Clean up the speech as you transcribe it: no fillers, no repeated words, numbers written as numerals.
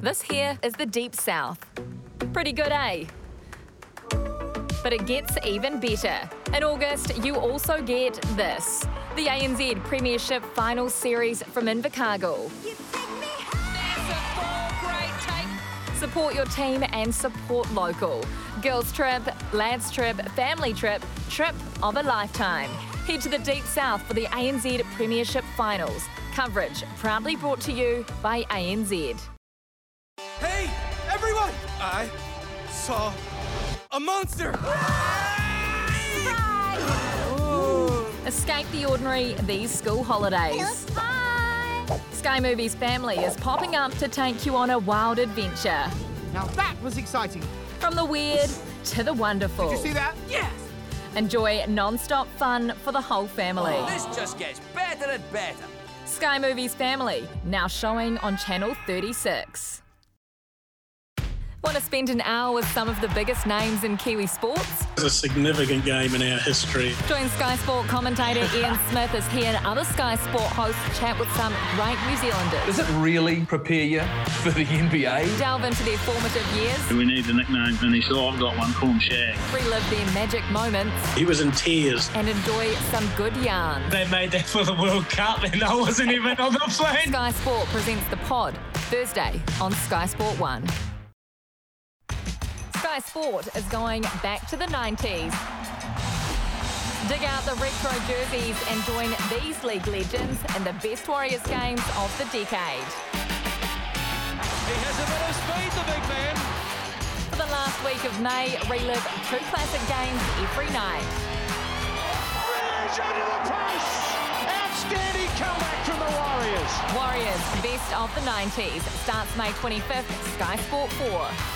This here is the Deep South. Pretty good, eh? But it gets even better. In August, you also get this. The ANZ Premiership Finals Series from Invercargill. Support your team and support local. Girls trip, lads trip, family trip of a lifetime. Head to the Deep South for the ANZ Premiership Finals. Coverage proudly brought to you by ANZ. Hey, everyone! I saw a monster! Escape the ordinary these school holidays. Sky Movies Family is popping up to take you on a wild adventure. Now that was exciting. From the weird to the wonderful. Did you see that? Yes! Enjoy non-stop fun for the whole family. This just gets better and better. Sky Movies Family, now showing on Channel 36. Want to spend an hour with some of the biggest names in Kiwi sports? It's a significant game in our history. Join Sky Sport commentator Ian Smith as he and other Sky Sport hosts chat with some great New Zealanders. Does it really prepare you for the NBA? Delve into their formative years. We need the nickname Vinny, so I've got one, call him Shag. Relive their magic moments. He was in tears. And enjoy some good yarn. They made that for the World Cup and I wasn't even on the plane. Sky Sport presents The Pod, Thursday on Sky Sport 1. Sky Sport is going back to the 90s. Dig out the retro jerseys and join these league legends in the best Warriors games of the decade. He has a bit of speed, the big man. For the last week of May, relive 2 classic games every night. Ridge under the post! Outstanding comeback from the Warriors. Warriors, best of the 90s, starts May 25th, Sky Sport 4.